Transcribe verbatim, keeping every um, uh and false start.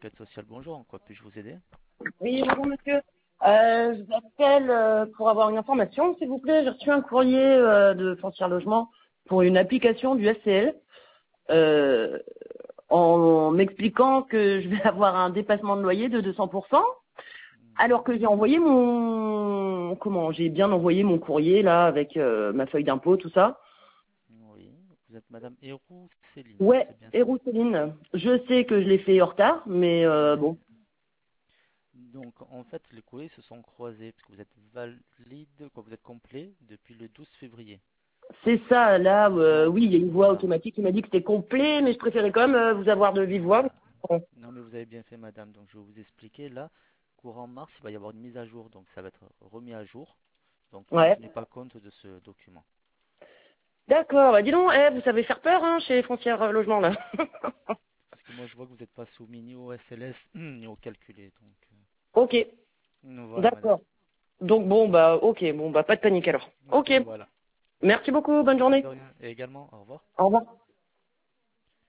l'aide sociale, bonjour, en quoi puis-je vous aider? Oui, bonjour monsieur. Euh, je vous appelle euh, pour avoir une information, s'il vous plaît. J'ai reçu un courrier euh, de Foncière Logement pour une application du S C L euh, en m'expliquant que je vais avoir un dépassement de loyer de deux cents pour cent, alors que j'ai envoyé mon... Comment? J'ai bien envoyé mon courrier là avec euh, ma feuille d'impôt, tout ça. Oui, vous êtes Madame Héroux Céline, Ouais, c'est bien et ça. Rousseline, je sais que je l'ai fait en retard, mais euh, Oui. bon. Donc, en fait, les courriers se sont croisés, parce que vous êtes valide, quoi, vous êtes complet depuis le douze février. C'est ça, là, euh, Donc, oui, il y a une voix voilà. automatique qui m'a dit que c'était complet, mais je préférais quand même euh, vous avoir de vive voix. Voilà. Non, mais vous avez bien fait, madame. Donc, je vais vous expliquer. Là, courant mars, il va y avoir une mise à jour. Donc, ça va être remis à jour. Donc, ne Ouais. tenez pas compte de ce document. D'accord, bah dis donc, eh, vous savez faire peur, hein, chez Foncière euh, Logement, là. Parce que moi, je vois que vous n'êtes pas soumis ni au S L S, ni au calculé. Donc, Ok, euh, voilà, madame. d'accord. Donc bon, bah, ok, bon, bah, pas de panique alors. Ok, Voilà. merci beaucoup, bonne journée. De rien. Et également, au revoir. Au revoir.